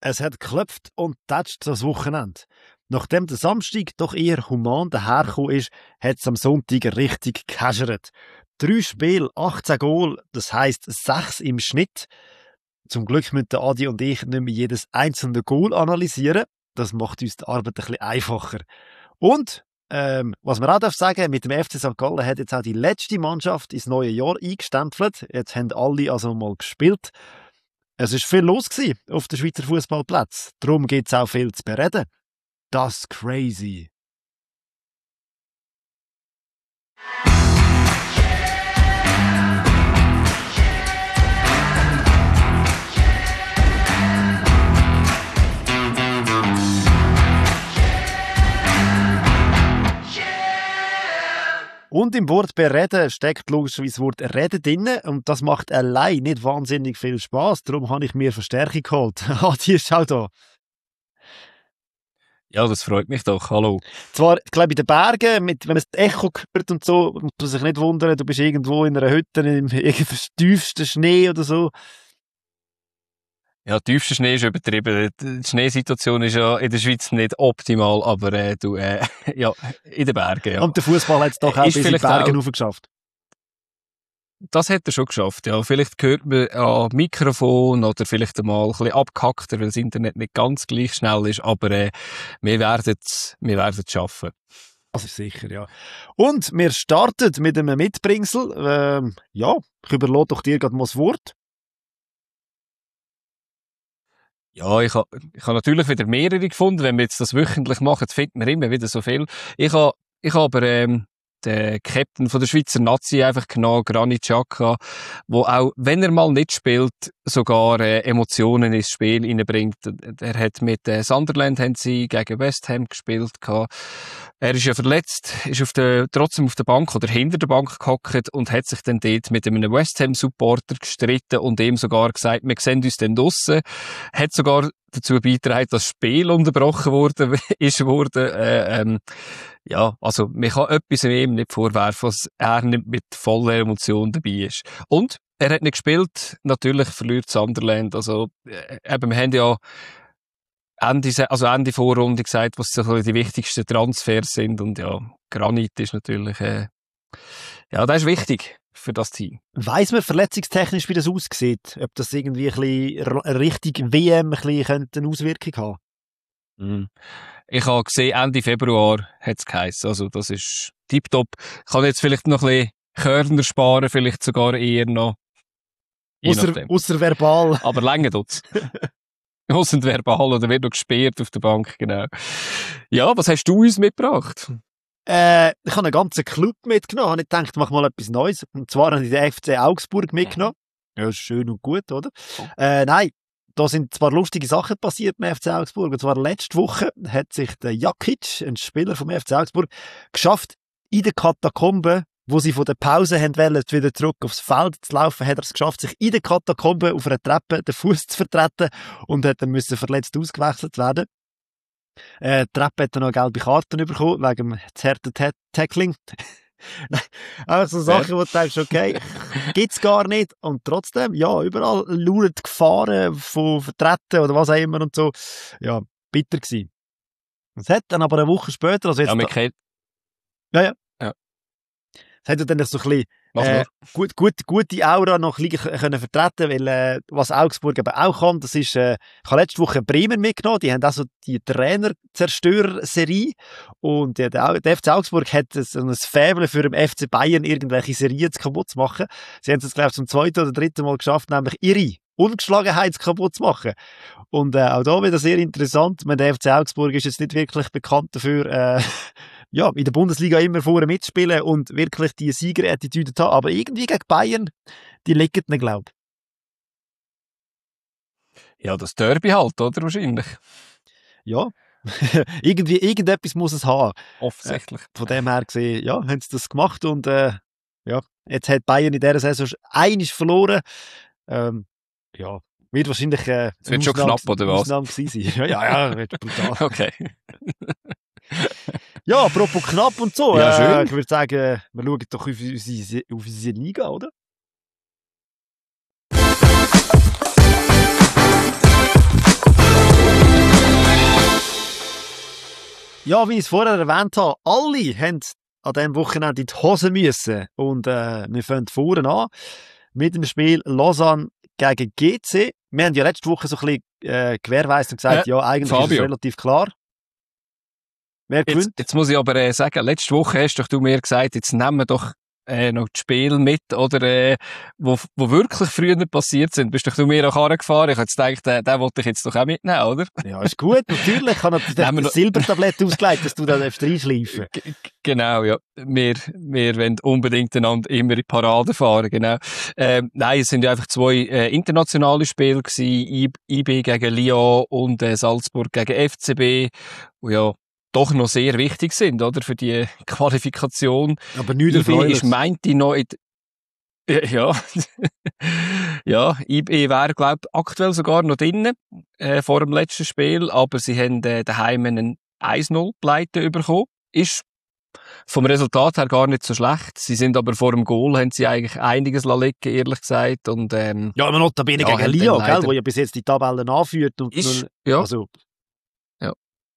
Es hat geklopft und tätscht das Wochenende. Nachdem der Samstag doch eher human dahergekommen ist, hat es am Sonntag richtig gehäschert. 3 Spiele, 18 Goal, das heisst 6 im Schnitt. Zum Glück müssen Adi und ich nicht mehr jedes einzelne Goal analysieren. Das macht uns die Arbeit ein bisschen einfacher. Und, was man auch sagen darf, mit dem FC St. Gallen hat jetzt auch die letzte Mannschaft ins neue Jahr eingestempelt. Jetzt haben alle also mal gespielt. Es war viel los auf den Schweizer Fußballplätzen. Darum gibt es auch viel zu bereden. Das ist crazy. Und im Wort bereden steckt logischerweise das Wort reden drin. Und das macht allein nicht wahnsinnig viel Spass. Darum habe ich mir Verstärkung geholt. Die ist auch da. Ja, das freut mich doch. Hallo. Zwar, ich glaube, in den Bergen, wenn man das Echo hört und so, muss man sich nicht wundern, du bist irgendwo in einer Hütte im tiefsten Schnee oder so. Ja, tiefster Schnee ist übertrieben. Die Schneesituation ist ja in der Schweiz nicht optimal, aber ja, in den Bergen, ja. Und der Fußball hat es doch auch bis in die Berge hochgeschafft. Das hat er schon geschafft, ja. Vielleicht hört man an Mikrofon oder vielleicht einmal ein bisschen abgehackter, weil das Internet nicht ganz gleich schnell ist, aber wir werden es schaffen. Das ist sicher, ja. Und wir starten mit einem Mitbringsel. Ja, ich überlasse doch dir gerade mal das Wort. Ja, ich habe natürlich wieder mehrere gefunden. Wenn wir jetzt das wöchentlich machen, findet man immer wieder so viel. Ich habe aber den Captain von der Schweizer Nazi einfach genommen, Granit Xhaka, wo auch, wenn er mal nicht spielt, sogar Emotionen ins Spiel hineinbringt. Er hat mit Sunderland haben sie gegen West Ham gespielt. Er ist ja verletzt, ist trotzdem auf der Bank oder hinter der Bank gehockt und hat sich dann dort mit einem West Ham Supporter gestritten und ihm sogar gesagt, wir sehen uns dann draussen. Hat sogar dazu beigetragen, dass das Spiel unterbrochen wurde. Ja, also man kann etwas ihm nicht vorwerfen, was er nicht mit voller Emotion dabei ist. Und er hat nicht gespielt, natürlich verliert Sunderland. Also eben, wir haben ja Ende Vorrunde gesagt, was so die wichtigsten Transfers sind. Und ja, Granit ist natürlich, ja, das ist wichtig für das Team. Weiss man verletzungstechnisch, wie das aussieht? Ob das irgendwie ein bisschen Richtung WM eine Auswirkung haben? Ich habe gesehen, Ende Februar hat es geheißen. Also, das ist tipptopp. Ich kann jetzt vielleicht noch ein bisschen Körner sparen, vielleicht sogar eher noch. Ausser verbal. Aber länger tut's. Ausser verbal, oder wird noch gesperrt auf der Bank, genau. Ja, was hast du uns mitgebracht? Ich habe einen ganzen Club mitgenommen. Ich dachte, mach mal etwas Neues. Und zwar habe ich den FC Augsburg mitgenommen. Ja, ist schön und gut, oder? Nein, da sind zwar lustige Sachen passiert beim FC Augsburg. Und zwar letzte Woche hat sich der Jakic, ein Spieler vom FC Augsburg, geschafft, in den Katakomben, wo sie von der Pause haben wollen, wieder zurück aufs Feld zu laufen, hat er es geschafft, sich in den Katakomben auf einer Treppe den Fuß zu vertreten und hat dann müssen verletzt ausgewechselt werden. Die Treppe hat dann noch eine gelbe Karte bekommen, wegen dem harten Tackling. Einfach so Sachen, wo du denkst, okay, gibt's gar nicht. Und trotzdem, ja, überall lauern die Gefahren von Vertreten oder was auch immer und so. Ja, bitter gewesen. Es hat dann aber eine Woche später, also jetzt... Ja, man kennt... Ja. Es hat dann so ein bisschen gute Aura noch ein bisschen können vertreten, weil was Augsburg eben auch kann, das ist, ich habe letzte Woche Bremen mitgenommen, die haben auch so die Trainer-Zerstörer-Serie und der FC Augsburg hat so ein Faible für den FC Bayern, irgendwelche Serien kaputt zu machen. Sie haben es, glaube ich, zum 2. oder 3. Mal geschafft, nämlich ihre Ungeschlagenheit kaputt zu machen. Und auch da wieder sehr interessant, der FC Augsburg ist jetzt nicht wirklich bekannt dafür, ja, in der Bundesliga immer vorne mitspielen und wirklich die Sieger-Attitüde haben. Aber irgendwie gegen Bayern, die liegen nicht, glaube ich. Ja, das Derby halt, oder? Wahrscheinlich. Ja. Irgendetwas muss es haben. Offensichtlich. Von dem her gesehen, ja, haben sie das gemacht und ja, jetzt hat Bayern in dieser Saison einmal verloren. Ja, wird wahrscheinlich es wird schon knapp, oder was? Ausnahme gewesen sein. Ja, wird brutal. Okay. Ja, apropos knapp und so. Ja, schön. Ich würde sagen, wir schauen doch auf unsere Liga, oder? Ja, wie ich es vorher erwähnt habe, alle haben an diesem Wochenende in die Hose müssen. Und wir fangen vorne an mit dem Spiel Lausanne gegen GC. Wir haben ja letzte Woche so ein bisschen gewährweist und gesagt, ja, eigentlich Fabio. Ist es relativ klar. Wer gewinnt? Jetzt muss ich aber sagen, letzte Woche hast doch du mir gesagt, jetzt nehmen wir doch noch das Spiel mit, oder, wo wirklich früher passiert sind. Bist doch du mir auch gefahren? Ich habe jetzt gedacht, den wollte ich jetzt doch auch mitnehmen, oder? Ja, ist gut, natürlich. Ich habe das Silbertablett ausgelegt, dass du da reinschleifen darfst. Genau, ja. Wir wollen unbedingt einander immer in die Parade fahren, genau. Nein, es sind ja einfach zwei internationale Spiele gewesen. IB gegen Lyon und Salzburg gegen FCB. Und ja, doch noch sehr wichtig sind, oder? Für die Qualifikation. Aber nicht IB ist meinte noch ja. Ja, IB wäre, glaube ich, aktuell sogar noch drinnen, vor dem letzten Spiel, aber sie haben daheim einen 1-0-Pleite bekommen. Ist vom Resultat her gar nicht so schlecht. Sie sind aber vor dem Goal, haben sie eigentlich einiges liegen, ehrlich gesagt. Und, ja, aber notabene gegen Lyon, gell, wo ja bis jetzt die Tabellen anführt. Und ist, ja. Also, ja.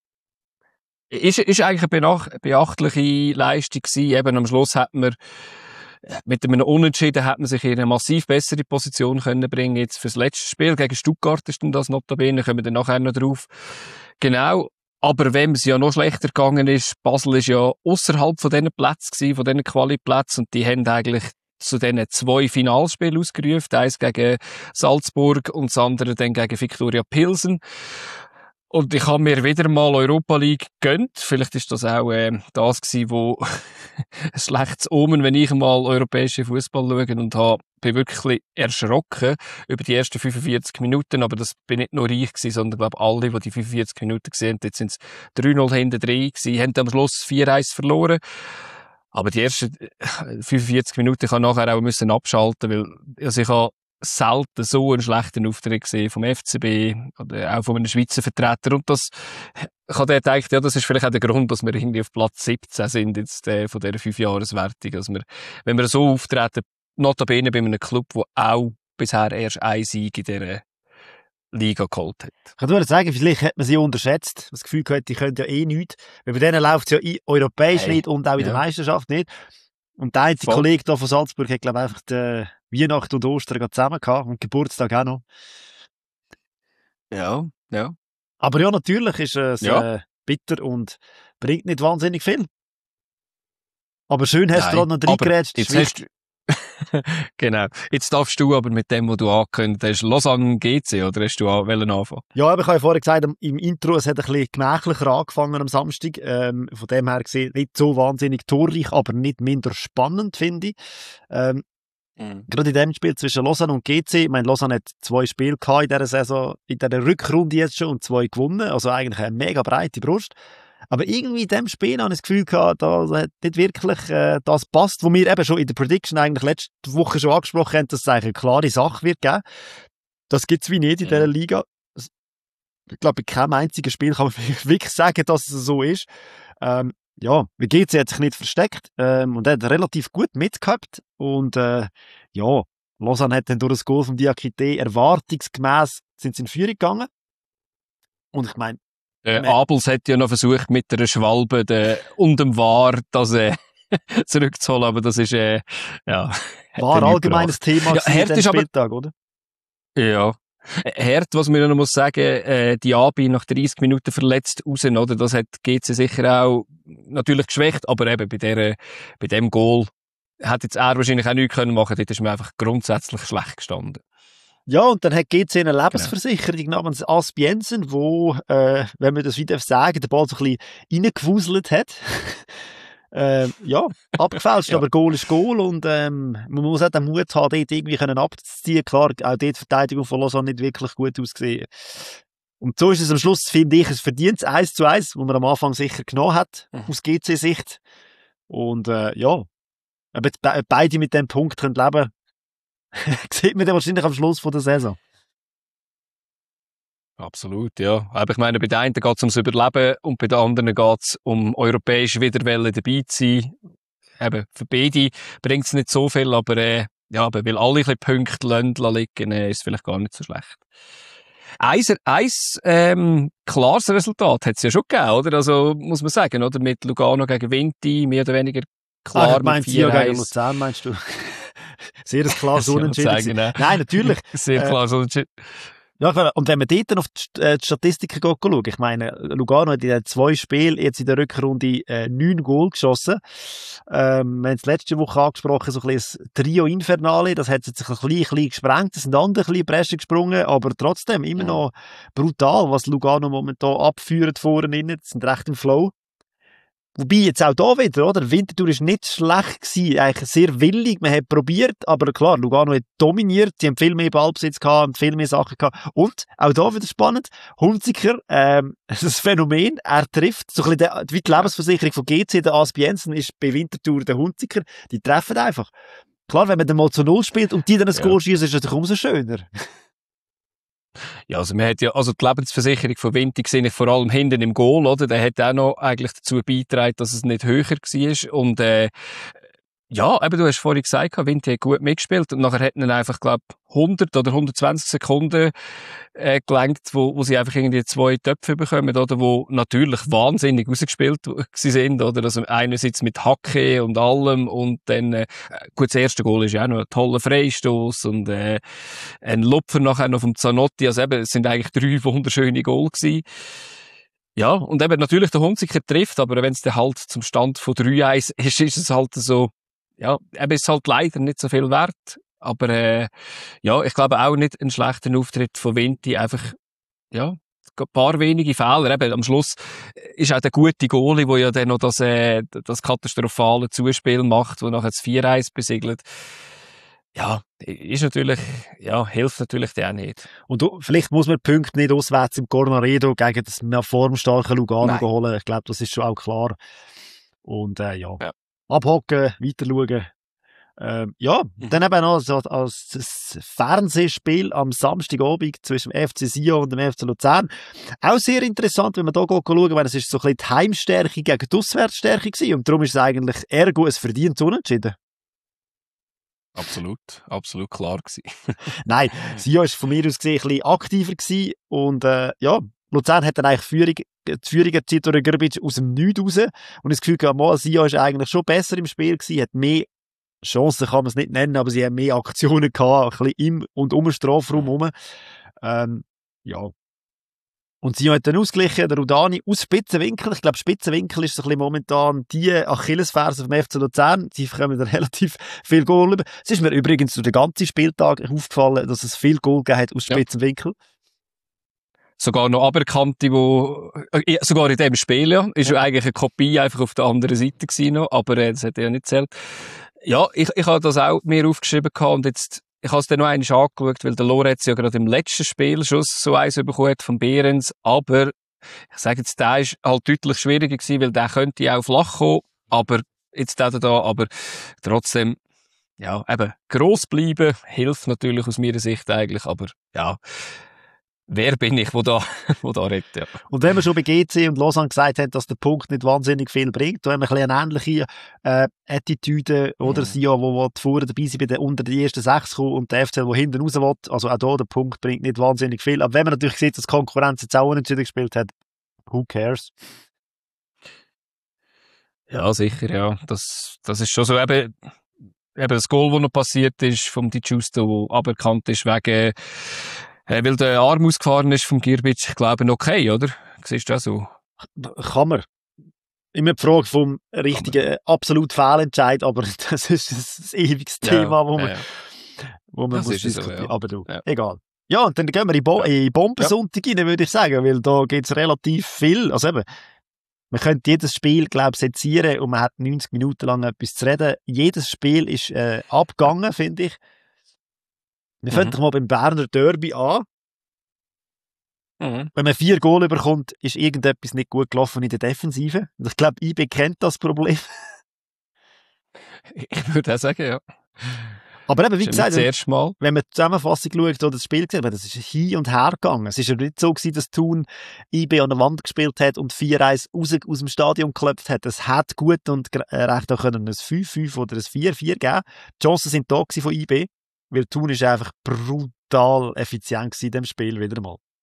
Ist eigentlich eine beachtliche Leistung gewesen. Eben am Schluss hat man mit einem Unentschieden hat man sich in eine massiv bessere Position können bringen. Jetzt fürs letzte Spiel gegen Stuttgart ist dann das notabene, kommen wir dann nachher noch drauf. Genau. Aber wem es ja noch schlechter gegangen ist, Basel ist ja ausserhalb von diesen Plätzen gewesen, von diesen Quali-Plätzen, und die haben eigentlich zu diesen 2 Finalspielen ausgerufen. Eins gegen Salzburg und das andere dann gegen Viktoria Pilsen. Und ich habe mir wieder mal Europa League gegönnt. Vielleicht ist das auch das gewesen, wo ein schlechtes Omen, wenn ich mal europäischen Fußball schaue, und bin wirklich erschrocken über die ersten 45 Minuten. Aber das bin nicht nur ich gewesen, sondern glaube alle, die 45 Minuten gesehen haben. Jetzt sind es 3-0 hinten drin gewesen, haben am Schluss 4-1 verloren. Aber die ersten 45 Minuten kann nachher auch müssen abschalten, weil also ich habe selten so einen schlechten Auftritt gesehen vom FCB oder auch von einem Schweizer Vertreter. Und das, ich habe gedacht, ja, das ist vielleicht auch der Grund, dass wir irgendwie auf Platz 17 sind jetzt von dieser 5-Jahres-Wertung. Also wenn wir so auftreten, notabene bei einem Club, der auch bisher erst einen Sieg in dieser Liga geholt hat. Ich kann nur sagen, vielleicht hat man sie unterschätzt. Das Gefühl gehabt, die können ja eh nichts. Weil bei denen läuft es ja europäisch nicht und auch in der Meisterschaft nicht. Und der einzige Kollege hier von Salzburg hat, glaube ich, einfach die Weihnachten und Ostern zusammen gehabt und Geburtstag auch noch. Ja, ja. Aber ja, natürlich ist es bitter und bringt nicht wahnsinnig viel. Aber schön hast du gerade noch reingerätscht. Genau. Jetzt darfst du aber mit dem, was du angekündigt hast, Lausanne GC, oder hast du anfangen? Ja, aber ich habe ja vorher gesagt, im Intro, es hat ein bisschen gemächlicher angefangen am Samstag. Von dem her gesehen, nicht so wahnsinnig torreich, aber nicht minder spannend, finde ich. Gerade in dem Spiel zwischen Lausanne und GC, ich meine, Lausanne hat 2 Spiele gehabt in dieser Saison, in dieser Rückrunde jetzt schon, und 2 gewonnen, also eigentlich eine mega breite Brust. Aber irgendwie in dem Spiel habe ich das Gefühl gehabt, da hat nicht wirklich das passt, was wir eben schon in der Prediction eigentlich letzte Woche schon angesprochen haben, dass es eigentlich eine klare Sache wird geben. Das gibt es wie nicht in dieser Liga. Ich glaube, bei keinem einzigen Spiel kann man wirklich sagen, dass es so ist. Ja, wie GC hat sich nicht versteckt und hat relativ gut mitgehabt. Und ja, Lausanne hat dann durch das Goal von Diakité erwartungsgemäss sind sie in Führung gegangen. Und ich meine, Abels hat ja noch versucht, mit einer Schwalbe und dem VAR das zurückzuholen, aber das ist ja war allgemeines Thema in diesem Spieltag, oder? Ja. Hart, was man noch muss sagen, die Abi nach 30 Minuten verletzt raus, oder? Das hat GC sicher auch natürlich geschwächt, aber eben bei dem Goal hat jetzt er wahrscheinlich auch nichts machen können. Dort ist man einfach grundsätzlich schlecht gestanden. Ja, und dann hat GC eine Lebensversicherung namens Asbiensen, wo, wenn man das wieder sagen, der Ball so ein bisschen reingewuselt hat. Ja, abgefälscht, aber Goal ist Goal und man muss auch den Mut haben, dort irgendwie abzuziehen. Klar, auch dort die Verteidigung von Lausanne nicht wirklich gut ausgesehen. Und so ist es am Schluss, finde ich, ein verdientes 1:1, wo man am Anfang sicher genommen hat, aus GC-Sicht. Und ja, ob beide mit dem Punkt leben können, sieht man dann wahrscheinlich am Schluss von der Saison. Absolut, ja. Aber ich meine, bei den einen geht es ums Überleben und bei den anderen geht es um europäische Wiederwelle dabei zu sein. Eben, für beide bringt es nicht so viel, aber, aber weil alle ein bisschen Punkte liegen, ist es vielleicht gar nicht so schlecht. klares Resultat hat es ja schon gegeben, oder? Also, muss man sagen, oder? Mit Lugano gegen Vinti, mehr oder weniger klar mit 4-1. Sion gegen Luzern, meinst du? Sehr ein klares Unentschieden. Nein, natürlich. Sehr klares Unentschieden. Ja, und wenn man dort dann auf die Statistiken schaut, ich meine, Lugano hat in den 2 Spielen jetzt in der Rückrunde 9 Goal geschossen. Wir haben es letzte Woche angesprochen, so ein bisschen das Trio Infernale, das hat sich ein bisschen gesprengt, es sind andere ein bisschen in die Bresche gesprungen, aber trotzdem immer noch brutal, was Lugano momentan abführt vorne innen, das sind recht im Flow. Wobei jetzt auch da wieder, oder? Winterthur ist nicht schlecht gewesen, eigentlich sehr willig, man hat probiert, aber klar, Lugano hat dominiert, sie haben viel mehr Ballbesitz gehabt, haben viel mehr Sachen gehabt. Und, auch da wieder spannend, Hunziker, das ist ein Phänomen, er trifft, so ein bisschen wie die Lebensversicherung von GC, der Aspi Jensen ist bei Winterthur der Hunziker, die treffen einfach. Klar, wenn man dann mal zu 0 spielt und die dann ein Goal schießen, ist es natürlich umso schöner. Ja, also man hat ja, also die Lebensversicherung von Vinti gesehen, vor allem hinten im Goal, oder? Der hat auch noch eigentlich dazu beigetragen, dass es nicht höher war. Und, ja, eben, du hast vorhin gesagt, Vinti hat gut mitgespielt und nachher hätten einfach, glaube 100 oder 120 Sekunden gelangt, wo sie einfach irgendwie 2 Töpfe bekommen, oder, wo natürlich wahnsinnig rausgespielt sind, oder, also einerseits mit Hacke und allem und dann, gut, das erste Goal ist ja auch noch ein toller Freistoß und ein Lupfer nachher noch vom Zanotti, also eben, es sind eigentlich 3 wunderschöne Goal gewesen. Ja, und eben natürlich der Hunziker trifft, aber wenn es dann halt zum Stand von 3-1 ist es halt so, ja, eben ist halt leider nicht so viel wert. Aber ja, ich glaube auch nicht einen schlechten Auftritt von Vinti. Einfach, ja, ein paar wenige Fehler. Eben, am Schluss ist auch der gute Goalie, der ja dann noch das katastrophale Zuspiel macht, wo nachher das 4-1 besiegelt. Ja, ist natürlich, ja, hilft natürlich der auch nicht. Und vielleicht muss man die Punkte nicht auswärts im Cornaredo gegen das mehr formstarke Lugano holen. Ich glaube, das ist schon auch klar. Und ja. Abhocken, weiter schauen. Dann eben noch so als Fernsehspiel am Samstagabend zwischen dem FC Sion und dem FC Luzern. Auch sehr interessant, wenn man da schauen, weil es ist so ein bisschen die Heimstärke gegen die Auswärtsstärke gewesen und darum ist es eigentlich ergo ein verdientes Unentschieden. Absolut klar gewesen. Nein, Sion ist von mir aus gesehen ein bisschen aktiver gewesen und Luzern hat dann eigentlich die Führung erzielt durch Grbic aus dem Nichts raus und das Gefühl gehabt, Sion ist eigentlich schon besser im Spiel gewesen, hat mehr Chancen kann man es nicht nennen, aber sie haben mehr Aktionen gehabt, ein bisschen im und um den Strafraum herum. Ja. Und Sion hat dann ausgeglichen, der Rudani aus Spitzenwinkel. Ich glaube, Spitzenwinkel ist so ein bisschen momentan die Achillesferse vom FC Luzern. Die bekommen dann relativ viel Goal über. Es ist mir übrigens durch den ganzen Spieltag aufgefallen, dass es viel Goal gegeben hat aus Spitzenwinkel. Sogar noch Aberkannte, sogar in dem Spiel, ja, ist ja eigentlich eine Kopie einfach auf der anderen Seite gewesen noch, aber das hat ja nicht zählt. Ja, ich habe das auch mir aufgeschrieben gehabt und jetzt, ich habe es dann noch einmal angeschaut, weil der Lorenz ja gerade im letzten Spiel schon so eins bekommen hat von Behrens, aber ich sage jetzt, der ist halt deutlich schwieriger gewesen, weil der könnte auch flach kommen, aber jetzt da, aber trotzdem, ja, eben, gross bleiben hilft natürlich aus meiner Sicht eigentlich, aber ja, wer bin ich, wo da redet, ja. Und wenn wir schon bei GC und Lausanne gesagt haben, dass der Punkt nicht wahnsinnig viel bringt, da haben wir ein bisschen eine ähnliche Attitüde, oder Sion, wo vorne dabei sind, unter die ersten 6 kommen und der FCL, der hinten raus will. Also auch da, der Punkt bringt nicht wahnsinnig viel. Aber wenn man natürlich sieht, dass die Konkurrenz jetzt auch unentschieden gespielt hat, who cares? Ja, sicher, ja. Das ist schon so eben das Goal, das noch passiert ist vom Di Giusto, der aberkannt ist wegen weil der Arm ausgefahren ist vom Girbic, ich glaube, okay, oder? Siehst du das so? Kann man. Immer die Frage vom richtigen, absolut Fehlentscheid, aber das ist ein ewiges Thema, wo man muss diskutieren. So, aber du, egal. Ja, und dann gehen wir in Bombensonntag rein, würde ich sagen, weil da gibt es relativ viel. Also eben, man könnte jedes Spiel, glaube ich, sezieren und man hat 90 Minuten lang etwas zu reden. Jedes Spiel ist abgegangen, finde ich. Wir fangen doch mal beim Berner Derby an. Wenn man 4 Goal bekommt, ist irgendetwas nicht gut gelaufen in der Defensive. Und ich glaube, IB kennt das Problem. Ich würde auch sagen, ja. Aber eben, wie gesagt, wenn man die Zusammenfassung schaut oder das Spiel sieht, das ist hin und her gegangen. Es ist ja nicht so gewesen, dass Thun IB an der Wand gespielt hat und 4-1 aus dem Stadion geklopft hat. Es hat gut und recht auch können ein 5-5 oder ein 4-4 geben. Die Chancen sind da von IB. Weil Thun ist einfach brutal effizient in diesem Spiel wieder mal.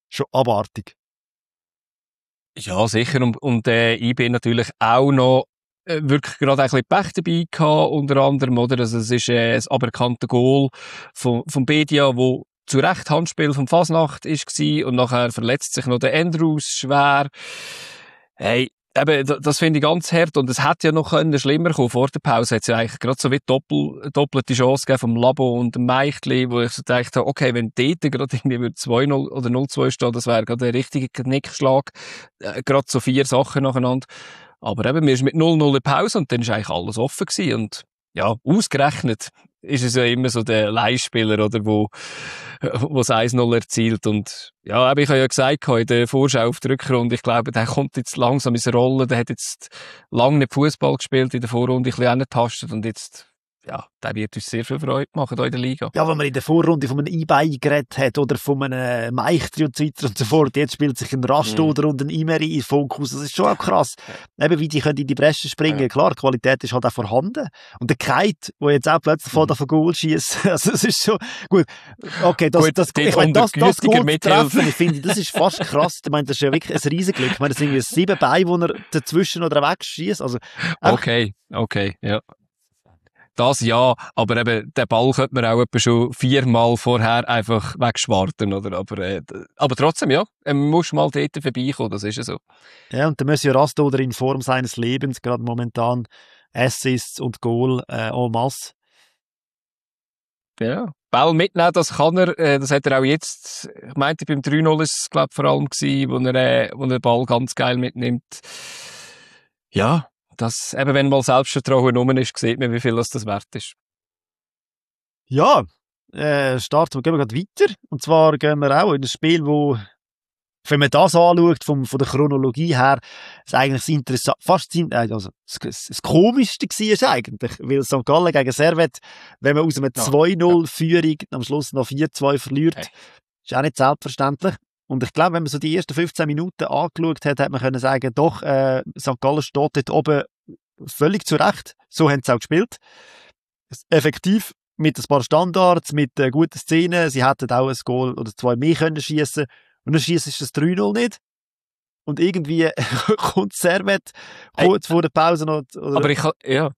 schon abartig. Ja, sicher. Und ich bin natürlich auch noch wirklich gerade ein bisschen Pech dabei gehabt, unter anderem, oder? Also, es ist ein aberkannter Goal vom Bedia, wo zu Recht Handspiel vom Fasnacht war und nachher verletzt sich noch der Andrews schwer. Hey, eben, das finde ich ganz hart und es hätte ja noch schlimmer kommen. Vor der Pause hat es ja eigentlich gerade so wie doppelte Chance gegeben vom Labo und dem Meichtli, wo ich so dachte, okay, wenn dort gerade irgendwie 2-0 oder 0-2 stehen, das wäre gerade ein richtiger Knickschlag. Gerade so 4 Sachen nacheinander. Aber eben, wir sind mit 0-0 in Pause und dann war eigentlich alles offen gewesen. Und ja, ausgerechnet ist es ja immer so der Leihspieler, oder, wo das 1-0 erzielt. Und ja, aber ich habe ja gesagt, in der Vorschau auf die Rückrunde, ich glaube, der kommt jetzt langsam ins Rollen, der hat jetzt lange nicht Fußball gespielt, in der Vorrunde ein bisschen angetastet und jetzt, ja, der wird uns sehr viel Freude machen hier in der Liga. Ja, wenn man in der Vorrunde von einem eBay geredet hat oder von einem Meichtri und so weiter und so fort, jetzt spielt sich ein Rastoder und ein Imeri in Fokus, das ist schon auch krass. Eben, wie die können in die Bresche springen, klar, die Qualität ist halt auch vorhanden. Und der Kite, der jetzt auch plötzlich von Goal schießt, also es ist schon, gut, okay, das Goal treffen, ich finde, das ist fast krass, ich meine, das ist ja wirklich ein Riesenglück, ich meine, das sind irgendwie 7 Beine, wo er dazwischen oder wegschießt, also. Okay, ja. Das ja, aber eben, den Ball könnte man auch etwa schon 4-mal vorher einfach wegschwarten, oder? Aber trotzdem, ja, man muss mal dort vorbeikommen, das ist ja so. Ja, und der Monsieur Rastoder in Form seines Lebens, gerade momentan Assists und Goal en masse. Ja, Ball mitnehmen, das kann er, das hat er auch jetzt, ich meinte, beim 3-0 ist es, glaube ich, vor allem gewesen, wo er den Ball ganz geil mitnimmt. Ja. Das, eben wenn mal Selbstvertrauen rum ist, sieht man, wie viel das wert ist. Ja, gehen wir gerade weiter. Und zwar gehen wir auch in ein Spiel, wo, wenn man das anschaut, von der Chronologie her, ist eigentlich das Interessant, also das Komischste war eigentlich, weil St. Gallen gegen Servette, wenn man aus einer 2-0-Führung am Schluss noch 4-2 verliert, ist auch nicht selbstverständlich. Und ich glaube, wenn man so die ersten 15 Minuten angeschaut hat, hat man können sagen, doch, St. Gallen steht dort oben völlig zurecht. So haben sie auch gespielt. Effektiv, mit ein paar Standards, mit guten Szenen. Sie hätten auch ein Goal oder 2 mehr können schiessen. Und dann schiessen sie das 3-0 nicht. Und irgendwie kommt Servette kurz vor der Pause noch. Oder? Aber ja.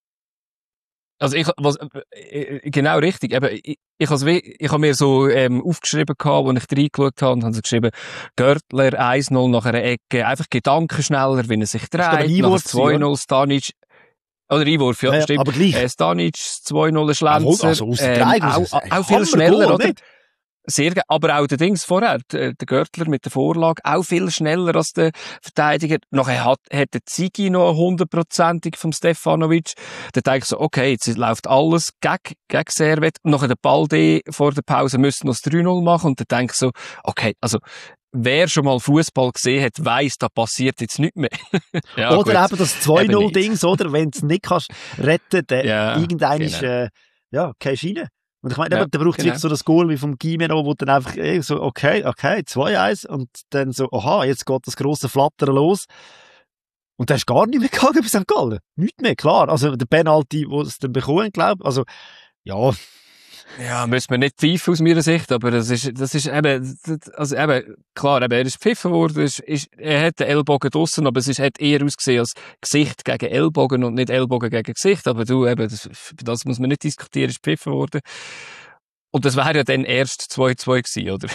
Also genau richtig. Eben, ich habe mir so aufgeschrieben gehabt, als ich reingeschaut habe und habe so geschrieben, Görtler 1-0 nach einer Ecke, einfach gedankenschneller, wenn er sich dreht, nach 2-0 Stanic, oder Einwurf, ja, stimmt. Aber gleich. Stanic 2-0 Schlenzer, auch viel schneller, Goal, oder? Nicht? Sehr, aber auch der Dings vorher, der Görtler mit der Vorlage, auch viel schneller als der Verteidiger. Nachher hat der Ziggy noch 100%ig vom Stefanovic. Da denke ich so, okay, jetzt läuft alles gegen Servette. Nachher der Ball vor der Pause müssen noch das 3-0 machen. Und dann denke ich so, okay, also, wer schon mal Fußball gesehen hat, weiss, da passiert jetzt nichts mehr. Ja, oder gut. Eben das 2-0-Dings, oder? Wenn du es nicht kannst retten, dann irgendein ist, keine Schiene. Und ich meine, da braucht es wirklich so das Goal wie vom Guimeno, wo dann einfach so, okay, 2-1 und dann so, aha, jetzt geht das grosse Flattern los. Und da ist gar nicht mehr gegangen bei St. Gallen. Nicht mehr, klar. Also der Penalty, wo es dann bekommen, glaube ich. Also, ja. Ja, müssen wir nicht pfeifen aus meiner Sicht, aber das ist eben, also eben, klar, eben, er ist gepfiffen worden, er hat den Ellbogen draussen, aber es hat eher ausgesehen als Gesicht gegen Ellbogen und nicht Ellbogen gegen Gesicht, aber du, eben, das muss man nicht diskutieren, ist gepfiffen worden. Und das wäre ja dann erst 2-2 gewesen, oder?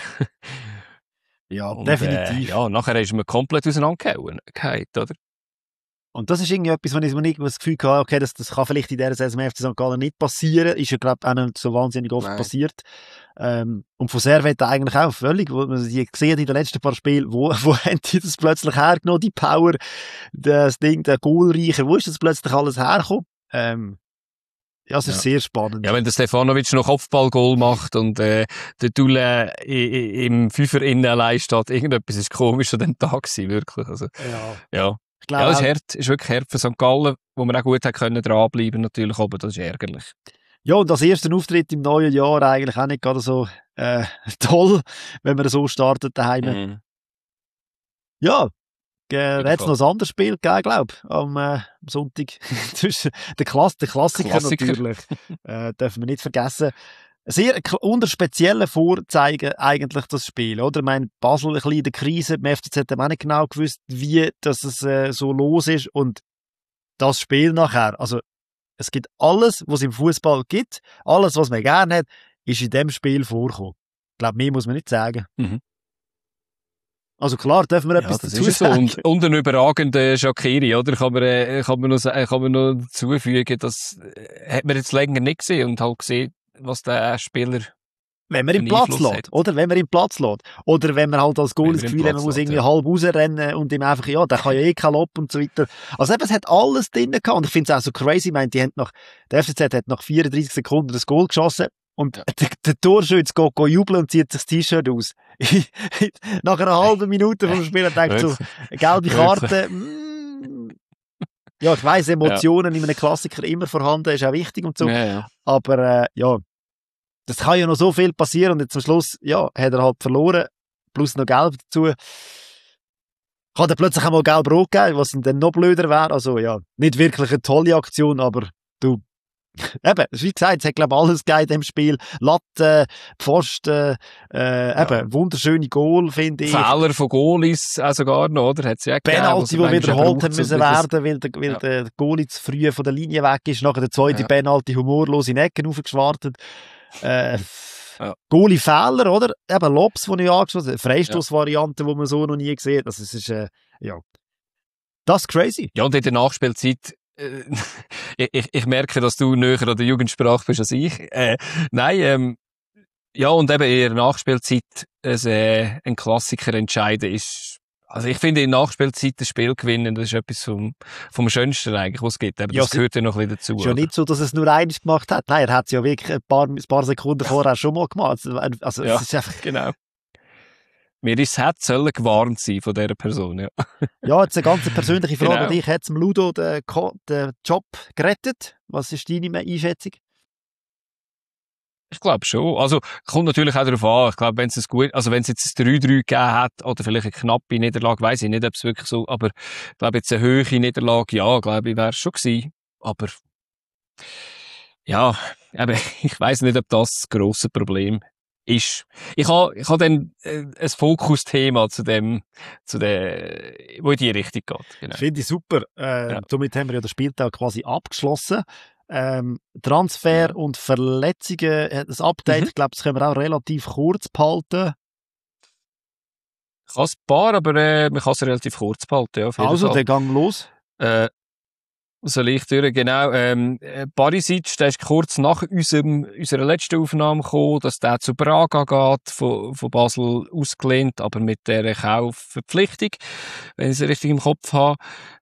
Ja, und, definitiv. Ja, nachher ist man komplett auseinandergehauen, oder? Und das ist irgendwie etwas, wenn ich mir nicht das Gefühl hatte, okay, das kann vielleicht in dieser Saison im FC St. Gallen nicht passieren. Ist ja, glaube ich, auch nicht so wahnsinnig oft passiert. Und von Servette eigentlich auch völlig, wo man die gesehen in den letzten paar Spielen, wo haben die das plötzlich hergenommen, die Power, das Ding, der Goalreicher, wo ist das plötzlich alles hergekommen? Ja, es ist sehr spannend. Ja, wenn der Stefanovic noch Kopfballgoal macht und der Dule im Fünfer innen allein steht, irgendetwas ist komisch an dem Tag gewesen, wirklich. Also, ja. Ja, das ist hart, ist wirklich hart für St. Gallen, wo man auch gut hat können dranbleiben natürlich, aber das ist ärgerlich. Ja, und als ersten Auftritt im neuen Jahr eigentlich auch nicht gerade so toll, wenn man so startet daheim. Mhm. Ja, hat es noch ein anderes Spiel gegeben, glaube ich, am Sonntag. Der Klassiker natürlich, dürfen wir nicht vergessen. sehr unter speziellen Vorzeigen eigentlich das Spiel, oder? Ich meine, Basel ein bisschen in der Krise, beim FCZ haben auch nicht genau gewusst, wie das es so los ist und das Spiel nachher, also es gibt alles, was es im Fußball gibt, alles, was man gerne hat, ist in dem Spiel vorgekommen. Ich glaube, mehr muss man nicht sagen. Mhm. Also klar, dürfen wir etwas das dazu ist sagen. so. Und ein überragender Shaqiri, oder? Kann man noch hinzufügen, das hat man jetzt länger nicht gesehen und halt gesehen, was der Spieler wenn man ihn Platz lässt, oder? Wenn man ihn Platz lässt. Oder wenn man halt als Goal das Gefühl hat, man muss irgendwie halb rausrennen und ihm einfach, ja, der kann ja eh kein Lob und so weiter. Also eben, es hat alles drin gehabt. Und ich finde es auch so crazy, ich meine, der FCZ hat nach 34 Sekunden das Goal geschossen und der Torschütze geht jubeln und zieht sich das T-Shirt aus. Nach einer halben Minute vom Spiel denkt so, gelbe Karte, ja, ich weiss, Emotionen in einem Klassiker immer vorhanden, ist auch wichtig und so. Ja. Aber ja, das kann ja noch so viel passieren und jetzt am Schluss, ja, hat er halt verloren, plus noch Gelb dazu. Kann er plötzlich auch mal Gelb-Rot geben, was dann noch blöder wäre. Also ja, nicht wirklich eine tolle Aktion, aber du, eben, wie gesagt, es hat glaube ich alles gegeben in dem Spiel. Latte, Pfosten, eben, wunderschöne Goal, finde ich. Fehler von Goalies auch sogar noch, oder? Hat's ja Penalty, die wiederholt haben müssen werden, weil der Goalie zu früh von der Linie weg ist. Nachher der zweite Penalty humorlos in Ecken aufgeschwartet. Goalie-Fehler, oder? Eben Lobs, die ich angeschaut habe. Freistoß-Variante, die man so noch nie gesehen hat. Also, es ist, ja. Das ist crazy. Ja, und in der Nachspielzeit, ich merke, dass du näher an der Jugendsprache bist als ich. Nein, ja, und eben in der Nachspielzeit ein Klassiker entscheiden ist. Also ich finde, in der Nachspielzeit das Spiel gewinnen, das ist etwas vom Schönsten eigentlich, was es gibt. Aber das gehört ja noch ein bisschen dazu. Es ist ja nicht so, dass er es nur einmal gemacht hat. Nein, er hat es ja wirklich ein paar Sekunden vorher schon mal gemacht. Also ja, es ist einfach... genau. Mir ist das Herz sollen gewarnt sein von dieser Person, ja. Ja, jetzt eine ganz persönliche Frage genau. an dich. Hat es Ludo den Job gerettet? Was ist deine Einschätzung? Ich glaube schon. Also, kommt natürlich auch darauf an. Ich glaube, wenn es jetzt ein 3-3 gegeben hat, oder vielleicht eine knappe Niederlage, weiss ich nicht, ob es wirklich so, aber ich glaube, jetzt eine hohe Niederlage, ja, glaube ich, wäre es schon gewesen. Aber, ja, eben, ich weiss nicht, ob das grosse Problem ist. Ich habe dann ein Fokusthema wo in die Richtung geht. Genau. Finde ich super. Somit haben wir ja den Spieltag quasi abgeschlossen. Transfer und Verletzungen, das Update, ich glaube, das können wir auch relativ kurz behalten. Ich habe ein paar, aber man kann es relativ kurz behalten. Ja, also, der Gang los. Soll ich durch? Genau. Barisic, der ist kurz nach unserer letzten Aufnahme gekommen, dass der zu Braga geht, von Basel ausgelehnt, aber mit der Kaufverpflichtung, wenn ich es richtig im Kopf habe.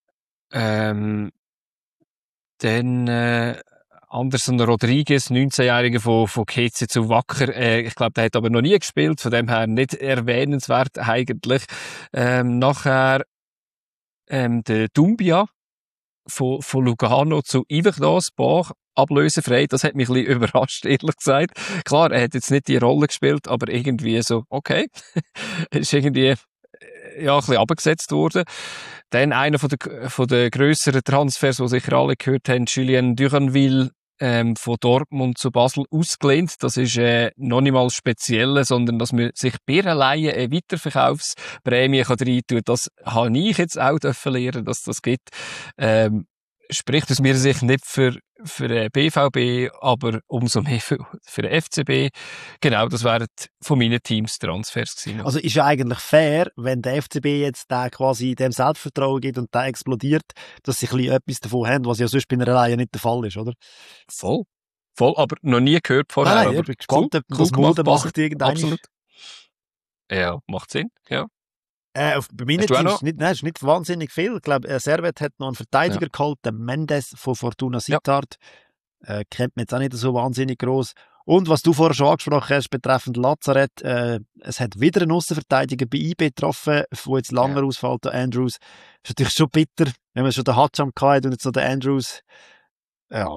Dann Anderson Rodriguez, 19-Jähriger von GC zu Wacker. Ich glaube, der hat aber noch nie gespielt, von dem her nicht erwähnenswert eigentlich. Nachher der Dumbia von Lugano zu Iverdon Bach, ablösefrei. Das hat mich ein bisschen überrascht, ehrlich gesagt. Klar, er hat jetzt nicht die Rolle gespielt, aber irgendwie so, okay. Ist irgendwie ja, ein bisschen abgesetzt worden. Dann einer von der grösseren Transfers, die sicher alle gehört haben, Julien Duranville, von Dortmund zu Basel ausgelehnt. Das ist noch nicht mal speziell, sondern dass man sich bei einer Leihe eine Weiterverkaufsprämie reintun kann. Das habe ich jetzt auch lernen, dass das gibt. Spricht aus meiner Sicht nicht für den BVB, aber umso mehr für den FCB. Genau, das wären von meinen Teams Transfers gewesen. Also ist ja eigentlich fair, wenn der FCB jetzt da quasi dem Selbstvertrauen gibt und der explodiert, dass sie ein bisschen etwas davon haben, was ja sonst bei einer Reihe nicht der Fall ist, oder? Voll, aber noch nie gehört vorher. Nein, ich bin gespannt, ob das Mode macht irgendein. Absolut. Ja, macht Sinn, ja. Bei meinen Teams ist nicht wahnsinnig viel. Ich glaube, Servet hat noch einen Verteidiger geholt, den Mendes von Fortuna Sittard. Kennt man jetzt auch nicht so wahnsinnig gross. Und was du vorher schon angesprochen hast, betreffend Lazarett, es hat wieder einen Aussenverteidiger bei IB getroffen, der jetzt langer ausfällt, der Andrews. Ist natürlich schon bitter, wenn man schon den Hatscham gehabt und jetzt noch den Andrews. Ja.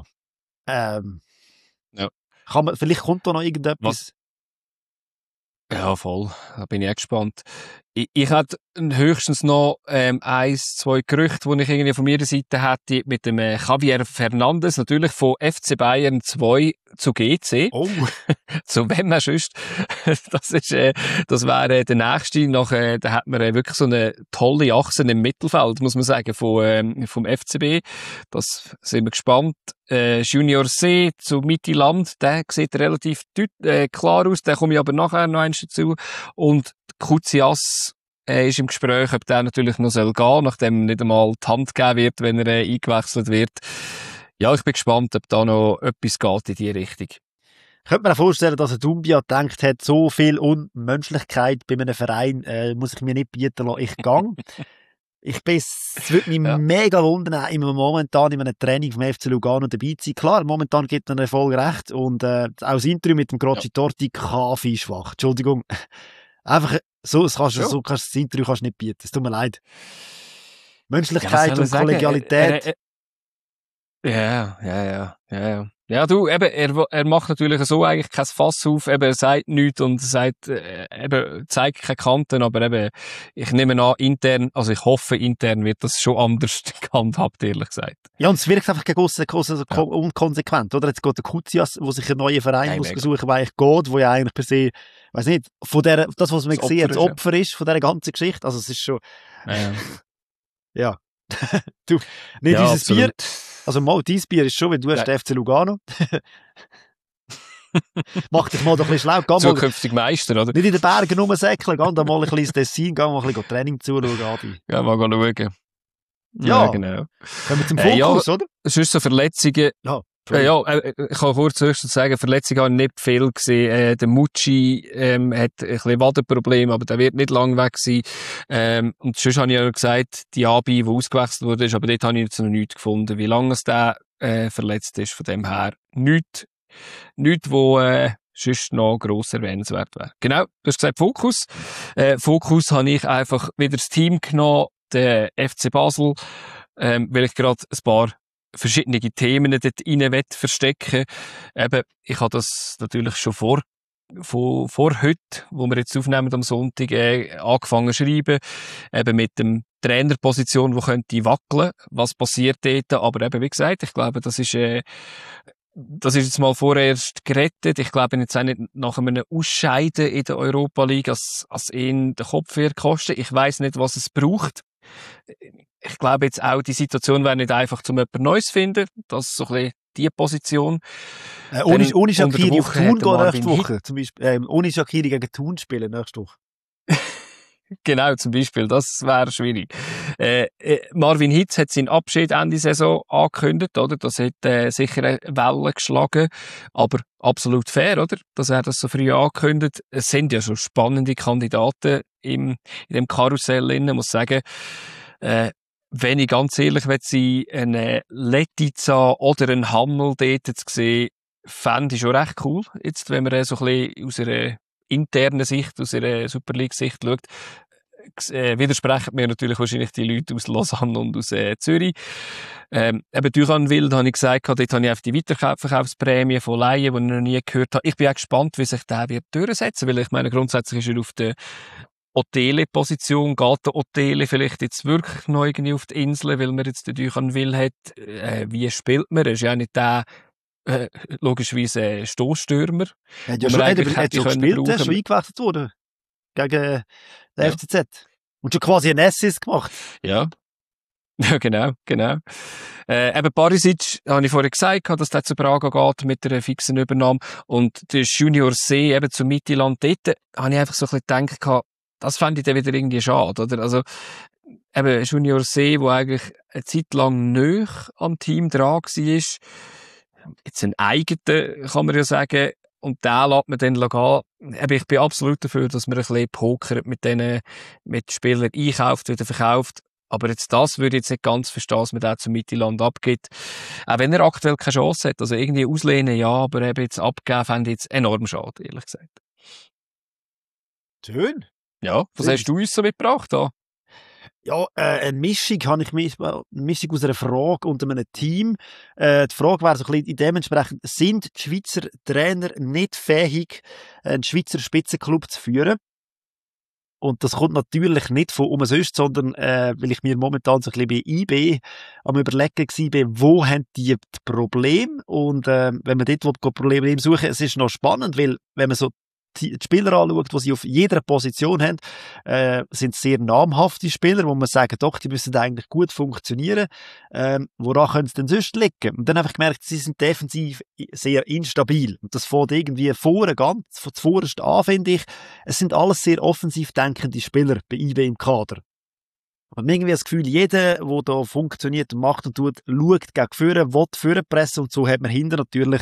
Vielleicht kommt da noch irgendetwas. Ja, voll. Da bin ich auch gespannt. Ich hätte höchstens noch 1-2 Gerüchte, die ich irgendwie von meiner Seite hätte, mit dem Javier Fernandes, natürlich von FC Bayern 2 zu GC. Oh. Zu wem er sonst. Das wäre der nächste. Da hat man wirklich so eine tolle Achse im Mittelfeld, muss man sagen, vom FCB. Das sind wir gespannt. Junior C zu Mittelland, der sieht relativ klar aus, da komme ich aber nachher noch eins dazu. Und Kucias ist im Gespräch, ob der natürlich noch gehen soll, nachdem nicht einmal die Hand gegeben wird, wenn er eingewechselt wird. Ja, ich bin gespannt, ob da noch etwas geht in die Richtung. Ich könnte mir auch vorstellen, dass Doumbia gedacht hat, so viel Unmenschlichkeit bei einem Verein muss ich mir nicht bieten lassen, ich gang. Es würde mich mega wundern, momentan in einem Training vom FC Lugano dabei zu sein. Klar, momentan gibt er Erfolg recht und auch das Interview mit dem Croci Torti Kaffee schwach. Entschuldigung. Einfach so, das Interview kannst du nicht bieten. Es tut mir leid. Menschlichkeit und Kollegialität. Ja, du, eben, er macht natürlich so eigentlich kein Fass auf, eben, er sagt nichts und sagt, zeigt keine Kanten, aber eben, ich nehme an, intern, also ich hoffe, intern wird das schon anders gehandhabt, ehrlich gesagt. Ja, und es wirkt einfach unkonsequent, oder? Jetzt geht der Kucias, der sich einen neuen Verein muss suchen, der eigentlich geht, wo ja eigentlich per se, weiss nicht, das, was man gesehen hat, das Opfer ist von dieser ganzen Geschichte, also es ist schon, ja. Du, nicht dieses absolut. Bier. Also mal, dein Bier ist schon, weil du hast den FC Lugano. Mach dich mal doch ein bisschen schlau. Zukünftig Meister, oder? Nicht in den Bergen rumsäckeln, geh da mal ein bisschen ins Tessin, geh mal ein bisschen Training zuschauen, Adi. Ja, mal schauen. Ja, genau. Kommen wir zum Fokus, oder? Sonst so Verletzungen. Ich kann kurz höchstens sagen, Verletzungen habe ich nicht viel gesehen. Der Mucci hat ein bisschen Wadenprobleme, aber der wird nicht lang weg sein. Und sonst habe ich ja gesagt, Diaby, der ausgewechselt wurde, aber dort habe ich jetzt noch nichts gefunden. Wie lange es der verletzt ist, von dem her nichts, wo sonst noch gross erwähnenswert wäre. Genau, du hast gesagt Fokus. Fokus habe ich einfach wieder das Team genommen, der FC Basel, weil ich gerade ein paar verschiedene Themen dort rein verstecken. Eben, ich habe das natürlich schon vor heute, wo wir jetzt aufnehmen am Sonntag, angefangen zu schreiben. Eben mit dem Trainerposition, die könnte wackeln. Was passiert dort? Aber eben, wie gesagt, ich glaube, das ist jetzt mal vorerst gerettet. Ich glaube jetzt auch nicht nach einem Ausscheiden in der Europa League, als ihn den Kopf wird kosten. Ich weiss nicht, was es braucht. Ich glaube jetzt auch, die Situation wäre nicht einfach, um jemand Neues zu finden. Das ist so ein bisschen die Position. Ohne Shaqiri auf Thun gehen nächste Woche. Zum Beispiel, ohne Shaqiri gegen Thun spielen nächste Woche. Genau, zum Beispiel. Das wäre schwierig. Marvin Hitz hat seinen Abschied Ende Saison angekündigt, oder? Das hat sicher eine Welle geschlagen. Aber absolut fair, oder? Dass er das so früh angekündigt. Es sind ja schon spannende Kandidaten in dem Karussell drin, muss sagen. Wenn ich ganz ehrlich will sein, einen Letizia oder einen Hammel dort zu sehen, fände ich schon recht cool. Jetzt, wenn man so ein bisschen aus einer internen Sicht, aus einer Super League-Sicht schaut, widersprechen mir natürlich wahrscheinlich die Leute aus Lausanne und aus Zürich. Eben Duran Wild, habe ich gesagt, dort habe ich auf die Weiterverkaufsprämie von Laien, die ich noch nie gehört habe. Ich bin auch gespannt, wie sich der wird durchsetzen, weil ich meine, grundsätzlich ist er auf der Otele-Position, geht der Otele vielleicht jetzt wirklich noch irgendwie auf die Insel, weil man jetzt den Duran Wild hat. Wie spielt man? Er ist ja nicht der logischerweise Stoßstürmer. Er hat ja schon gespielt, er ist schon eingewechselt worden. Gegen den FCZ. Und schon quasi ein Assist gemacht. Ja. Ja, genau. Eben Barisic, habe ich vorhin gesagt, dass der zu Braga geht mit einer fixen Übernahme. Und der Junior C eben zu Mittelland, dort habe ich einfach so ein bisschen gedacht, das fände ich dann wieder irgendwie schade, oder? Also, eben Junior C, wo eigentlich eine Zeit lang nöch am Team dran war, jetzt ein eigener, kann man ja sagen, und den lässt man dann gehen. Aber ich bin absolut dafür, dass man ein bisschen pokert mit Spielern einkauft, wieder verkauft. Aber jetzt das würde ich jetzt nicht ganz verstehen, dass man den zum Mittelland abgibt. Auch wenn er aktuell keine Chance hat. Also irgendwie auslehnen, ja, aber eben jetzt abgeben, fände ich jetzt enorm schade, ehrlich gesagt. Schön. Ja, was hast du uns so mitgebracht da? Ja, eine Mischung eine Mischung aus einer Frage und einem Team. Die Frage wäre so ein bisschen dementsprechend, sind die Schweizer Trainer nicht fähig, einen Schweizer Spitzenklub zu führen? Und das kommt natürlich nicht von umsonst, sondern weil ich mir momentan so ein bisschen bei IB am Überlegen war, wo haben die Probleme? Und wenn man dort Probleme suchen, es ist noch spannend, weil wenn man so die Spieler anschaut, die sie auf jeder Position haben, sind sehr namhafte Spieler, wo man sagt, doch, die müssen eigentlich gut funktionieren. Woran können sie denn sonst liegen? Und dann habe ich gemerkt, sie sind defensiv sehr instabil. Und das fängt irgendwie vorne ganz, von zuvorderst an, finde ich. Es sind alles sehr offensiv denkende Spieler bei IB im Kader. Und irgendwie das Gefühl, jeder, der da funktioniert und macht und tut, schaut gegen vorne, will vorne pressen und so hat man hinten natürlich,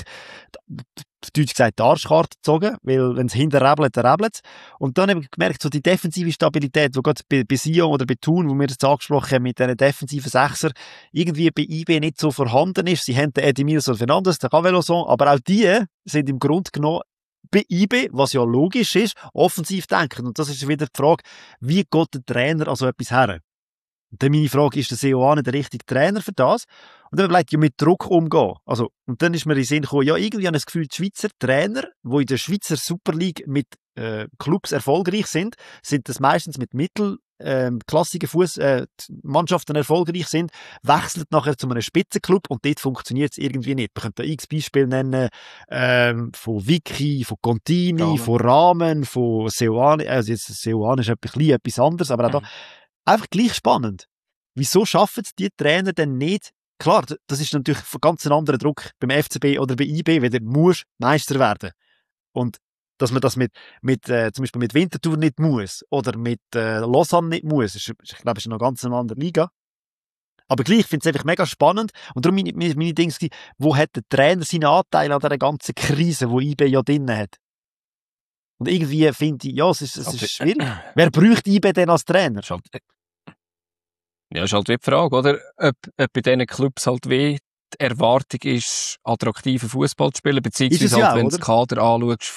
auf Deutsch gesagt, die Arschkarte gezogen, weil wenn es hinten rebelt, dann rebelt es. Und dann habe ich gemerkt, so die defensive Stabilität, die gerade bei Sion oder bei Thun, wo wir das angesprochen haben, mit diesen defensiven Sechser, irgendwie bei IB nicht so vorhanden ist. Sie haben den Edmilson Fernandes, den Caveloson, aber auch die sind im Grunde genommen bei IB, was ja logisch ist, offensiv denken. Und das ist wieder die Frage, wie geht der Trainer an so etwas her? Und dann meine Frage, ist der Seoane der richtige Trainer für das? Und dann bleibt ja mit Druck umgehen. Also, und dann ist mir in den Sinn gekommen, ja, irgendwie habe ich das Gefühl, die Schweizer Trainer, die in der Schweizer Super League mit Clubs erfolgreich sind das meistens mit mittelklassigen Mannschaften erfolgreich sind, wechselt nachher zu einem Spitzenclub und dort funktioniert es irgendwie nicht. Man könnte da x Beispiele nennen, von Vicky, von Contini, Rahmen. von Rahmen, von Seoane, also jetzt Seoane ist etwas anderes, aber auch da einfach gleich spannend. Wieso schaffen es die Trainer denn nicht? Klar, das ist natürlich ein ganz anderer Druck beim FCB oder bei IB, wenn du musst Meister werden. Und dass man das mit zum Beispiel mit Winterthur nicht muss oder mit Lausanne nicht muss, ich glaube, es ist noch ganz eine andere Liga. Aber gleich, ich finde es einfach mega spannend. Und darum meine Dinge, wo hat der Trainer seinen Anteil an dieser ganzen Krise, die IB ja drin hat? Und irgendwie finde ich, ja, es ist schwierig. Wer bräuchte IB denn als Trainer? Ja, ist halt wie die Frage, oder? Ob bei diesen Clubs halt wie die Erwartung ist, attraktiven Fußball zu spielen, beziehungsweise halt, auch, wenn du das Kader anschaust.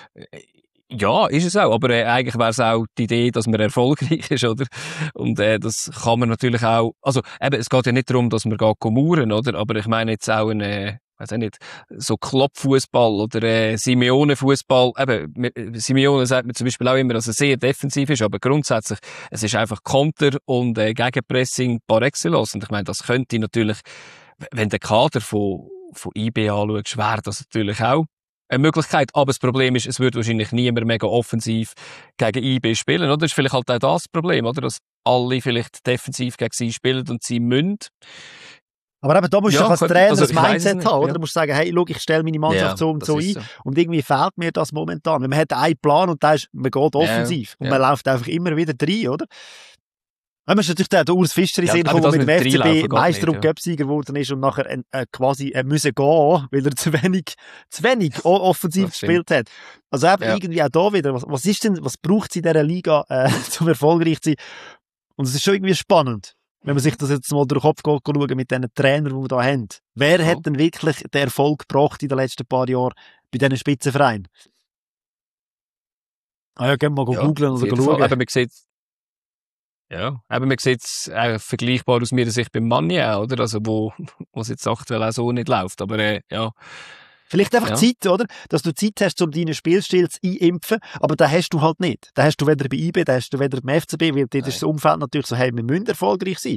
Ja, ist es auch. Aber eigentlich wäre es auch die Idee, dass man erfolgreich ist, oder? Und das kann man natürlich auch. Also, eben, es geht ja nicht darum, dass man mauern, oder? Aber ich meine jetzt auch weiß auch nicht, so Klopp-Fußball oder Simeone-Fußball. Eben, Simeone sagt mir zum Beispiel auch immer, dass er sehr defensiv ist, aber grundsätzlich, es ist einfach Konter und Gegenpressing par excellence. Und ich meine, das könnte natürlich, wenn der Kader von IB anschaust, wäre das natürlich auch eine Möglichkeit. Aber das Problem ist, es würde wahrscheinlich niemand mega offensiv gegen IB spielen, oder? Das ist vielleicht halt auch das Problem, oder? Dass alle vielleicht defensiv gegen sie spielen und sie müssen. Aber eben, da musst du doch als Trainer das Mindset haben, oder? Ja. Du musst sagen, hey, schau, ich stelle meine Mannschaft so und so ein. So. Und irgendwie fehlt mir das momentan. Weil man hat einen Plan und der ist, man geht offensiv. Und man läuft einfach immer wieder rein, oder? Man ist natürlich der Urs Fischer in Sinn gekommen, der mit dem FCB Meister und Cup-Sieger geworden ist und nachher quasi müssen gehen, weil er zu wenig offensiv gespielt hat. Also eben irgendwie auch da wieder, was braucht es in dieser Liga, zum erfolgreich zu sein? Und es ist schon irgendwie spannend, wenn man sich das jetzt mal durch den Kopf schauen mit diesen Trainern, die wir da haben. Wer hat denn wirklich den Erfolg gebracht in den letzten paar Jahren bei diesen Spitzenvereinen? Gehen wir mal googeln oder schauen. Aber man sieht es vergleichbar aus meiner Sicht beim Manni auch, oder? Also, wo es jetzt aktuell auch so nicht läuft. Aber, ja. Vielleicht einfach Zeit, oder? Dass du Zeit hast, um deinen Spielstil zu impfen, aber den hast du halt nicht. Den hast du weder bei IB, den hast du weder beim FCB, weil dort ist das Umfeld natürlich so, hey, wir müssen erfolgreich sein.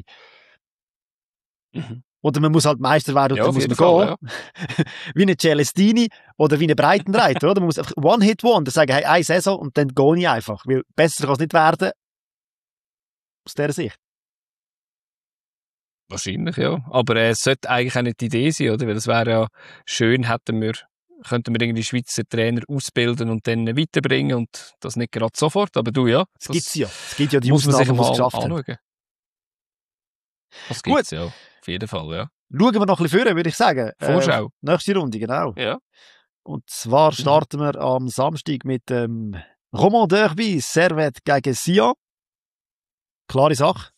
Oder man muss halt Meister werden und dann muss man gehen. Ja. Wie eine Celestini oder wie eine Breitenreiter, oder? Man muss einfach One-Hit-Wonder sagen, hey, eine Saison und dann gehe ich einfach. Weil besser kann es nicht werden, aus dieser Sicht. Wahrscheinlich, ja. Aber es sollte eigentlich auch nicht die Idee sein, oder? Weil es wäre ja schön, könnten wir irgendwie Schweizer Trainer ausbilden und dann weiterbringen und das nicht gerade sofort. Aber du, ja. Das gibt's ja. Es gibt ja die muss man sich Ausnahmen, mal die es geschafft anschauen. haben. Das gibt's ja. Auf jeden Fall, ja. Schauen wir noch ein bisschen vor, würde ich sagen. Vorschau. Nächste Runde, genau. Ja. Und zwar starten wir am Samstag mit dem Roman Derby, Servette gegen Sion. Klare Sache.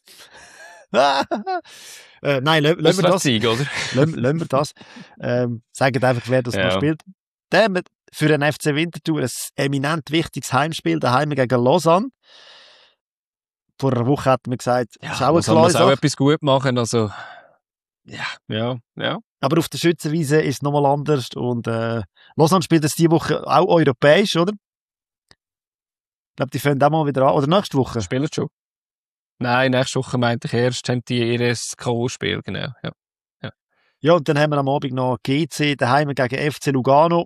Nein, lassen wir das. Sieg, oder? Lassen wir das. Sagen einfach, wer das noch spielt. Dann für den FC Winterthur ein eminent wichtiges Heimspiel, daheim gegen Lausanne. Vor einer Woche hat man gesagt, schau mal, muss auch etwas gut machen, also ja. Aber auf der Schützenwiese ist es nochmal anders und Lausanne spielt jetzt diese Woche auch europäisch, oder? glaube, die fangen auch mal wieder an. Oder nächste Woche. Spielen schon. Nein, nächste Woche meinte ich erst, haben die ihr K.O.-Spiel, genau. Ja. Ja, und dann haben wir am Abend noch GC daheim gegen FC Lugano.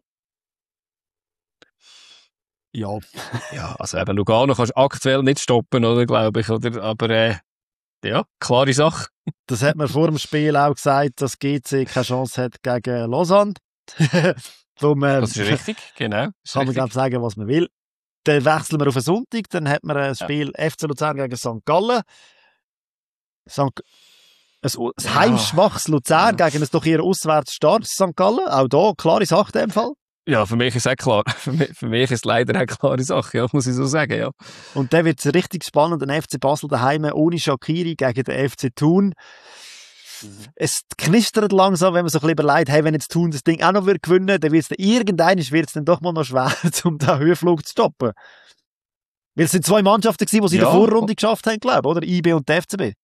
Ja. Ja, also eben Lugano kannst du aktuell nicht stoppen, oder, glaube ich, oder? Aber ja, klare Sache. Das hat man vor dem Spiel auch gesagt, dass GC keine Chance hat gegen Lausanne. Das ist richtig, genau. Kann man, glaube ich, sagen, was man will. Dann wechseln wir auf den Sonntag, dann hat man ein Spiel FC Luzern gegen St. Gallen. Ein heimschwaches Luzern gegen ein doch eher auswärts starkes St. Gallen. Auch da, klare Sache in dem Fall. Ja, für mich ist es auch klar. Für mich ist es leider eine klare Sache, ja, muss ich so sagen, ja. Und dann wird es richtig spannend, den FC Basel daheim ohne Shaqiri gegen den FC Thun. Es knistert langsam, wenn man sich ein bisschen überlegt, hey, wenn jetzt Thun das Ding auch noch gewinnen würde, dann wird es dann doch mal noch schwer, um den Höhenflug zu stoppen. Weil es sind zwei Mannschaften gewesen, die sie in der Vorrunde geschafft haben, glaube ich, oder? IB und der FCB.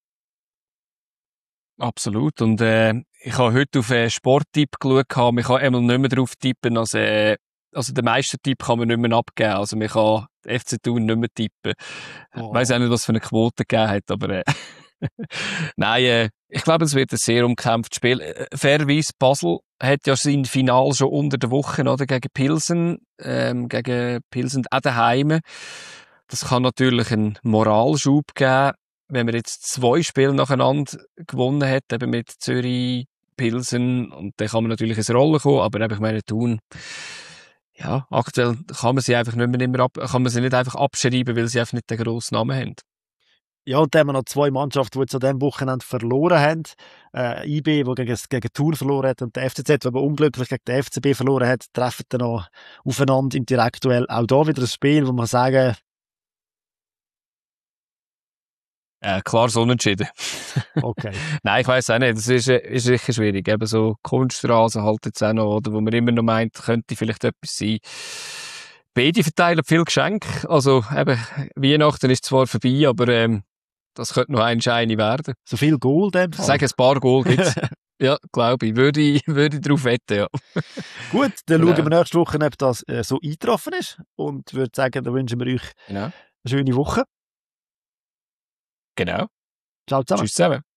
Absolut. Und ich habe heute auf einen Sporttipp geschaut, man kann einmal nicht mehr drauf tippen, also den Meistertipp kann man nicht mehr abgeben, also man kann FC Thun nicht mehr tippen. Ich weiss auch nicht, was für eine Quote gegeben hat, aber nein, ich glaube, es wird ein sehr umkämpftes Spiel. Fairerweise, Basel hat ja sein Final schon unter der Woche, oder, gegen Pilsen auch daheim. Das kann natürlich einen Moralschub geben, wenn man jetzt 2 Spiele nacheinander gewonnen hat, eben mit Zürich, Pilsen, und dann kann man natürlich ins Rollen kommen, aber eben, ich meine, Thun, ja, aktuell kann man sie einfach kann man sie nicht einfach abschreiben, weil sie einfach nicht den grossen Namen haben. Ja, und dann haben wir noch 2 Mannschaften, die jetzt an diesem Wochenende verloren haben. IB, der gegen Thun verloren hat, und der FCZ, der aber unglücklich gegen den FCB verloren hat, treffen dann noch aufeinander im Direktduell. Auch da wieder ein Spiel, wo man sagen, klar so unentschieden. Okay. Nein, ich weiss auch nicht. Das ist sicher schwierig. Eben so Kunststraße halt jetzt auch noch, oder, wo man immer noch meint, könnte vielleicht etwas sein. Beide verteilen viel Geschenke. Also eben, Weihnachten ist zwar vorbei, aber das könnte noch ein Scheine werden. So viel Goal dem Fall? Sagen, ein paar Goal gibt's. Ja, glaube ich. Würde ich darauf wetten, ja. Gut, dann schauen wir nächste Woche, ob das so eingetroffen ist. Und würde sagen, dann wünschen wir euch eine schöne Woche. Genau. Ciao zusammen. Tschüss zusammen.